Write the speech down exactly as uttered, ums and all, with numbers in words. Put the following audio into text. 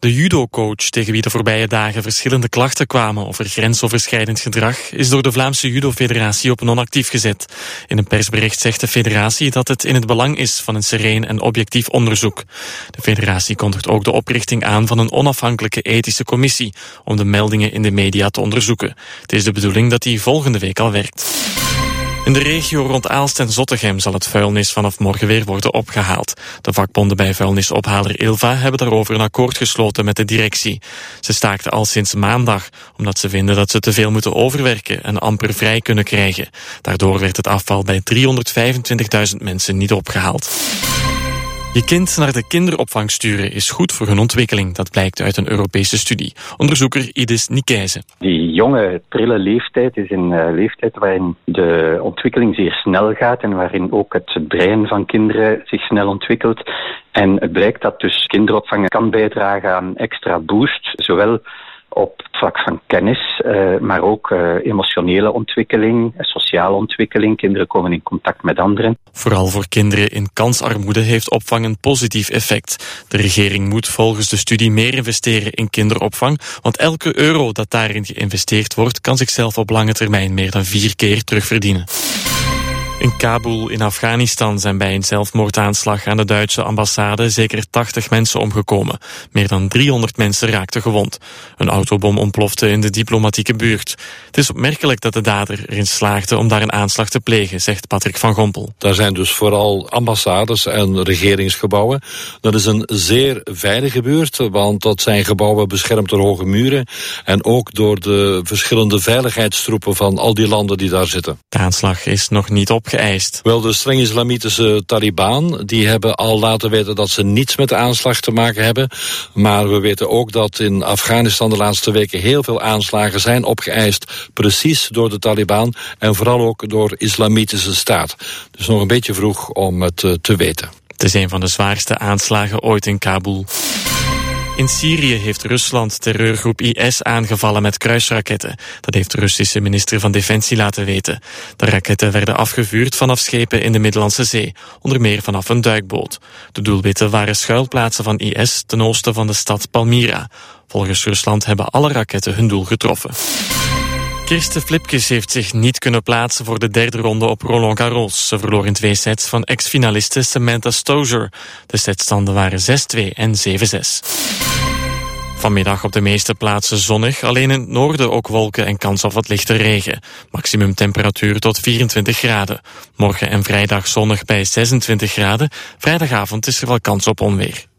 De judocoach, tegen wie de voorbije dagen verschillende klachten kwamen over grensoverschrijdend gedrag, is door de Vlaamse Judo-federatie op non-actief gezet. In een persbericht zegt de federatie dat het in het belang is van een sereen en objectief onderzoek. De federatie kondigt ook de oprichting aan van een onafhankelijke ethische commissie om de meldingen in de media te onderzoeken. Het is de bedoeling dat die volgende week al werkt. In de regio rond Aalst en Zottegem zal het vuilnis vanaf morgen weer worden opgehaald. De vakbonden bij vuilnisophaler Ilva hebben daarover een akkoord gesloten met de directie. Ze staakten al sinds maandag, omdat ze vinden dat ze te veel moeten overwerken en amper vrij kunnen krijgen. Daardoor werd het afval bij driehonderdvijfentwintigduizend mensen niet opgehaald. Je kind naar de kinderopvang sturen is goed voor hun ontwikkeling. Dat blijkt uit een Europese studie. Onderzoeker Idis Nikijze. Die jonge, prille leeftijd is een uh, leeftijd waarin de ontwikkeling zeer snel gaat en waarin ook het brein van kinderen zich snel ontwikkelt. En het blijkt dat dus kinderopvang kan bijdragen aan extra boost, zowel op het vlak van kennis, uh, maar ook uh, emotionele ontwikkeling, sociale ontwikkeling. Kinderen komen in contact met anderen. Vooral voor kinderen in kansarmoede heeft opvang een positief effect. De regering moet volgens de studie meer investeren in kinderopvang, want elke euro dat daarin geïnvesteerd wordt, kan zichzelf op lange termijn meer dan vier keer terugverdienen. In Kabul in Afghanistan zijn bij een zelfmoordaanslag aan de Duitse ambassade zeker tachtig mensen omgekomen. Meer dan driehonderd mensen raakten gewond. Een autobom ontplofte in de diplomatieke buurt. Het is opmerkelijk dat de dader erin slaagde om daar een aanslag te plegen, zegt Patrick van Gompel. Daar zijn dus vooral ambassades en regeringsgebouwen. Dat is een zeer veilige buurt, want dat zijn gebouwen beschermd door hoge muren en ook door de verschillende veiligheidstroepen van al die landen die daar zitten. De aanslag is nog niet op geëist. Wel, de streng islamitische Taliban, die hebben al laten weten dat ze niets met de aanslag te maken hebben. Maar we weten ook dat in Afghanistan de laatste weken heel veel aanslagen zijn opgeëist, precies door de Taliban en vooral ook door islamitische staat. Dus nog een beetje vroeg om het uh, te weten. Het is een van de zwaarste aanslagen ooit in Kabul. In Syrië heeft Rusland terreurgroep I S aangevallen met kruisraketten. Dat heeft de Russische minister van Defensie laten weten. De raketten werden afgevuurd vanaf schepen in de Middellandse Zee, onder meer vanaf een duikboot. De doelwitten waren schuilplaatsen van I S ten oosten van de stad Palmyra. Volgens Rusland hebben alle raketten hun doel getroffen. Kirsten Flipkes heeft zich niet kunnen plaatsen voor de derde ronde op Roland Garros. Ze verloor in twee sets van ex-finaliste Samantha Stosur. De setstanden waren zes twee en zeven zes. Vanmiddag op de meeste plaatsen zonnig, alleen in het noorden ook wolken en kans op wat lichte regen. Maximum temperatuur tot vierentwintig graden. Morgen en vrijdag zonnig bij zesentwintig graden. Vrijdagavond is er wel kans op onweer.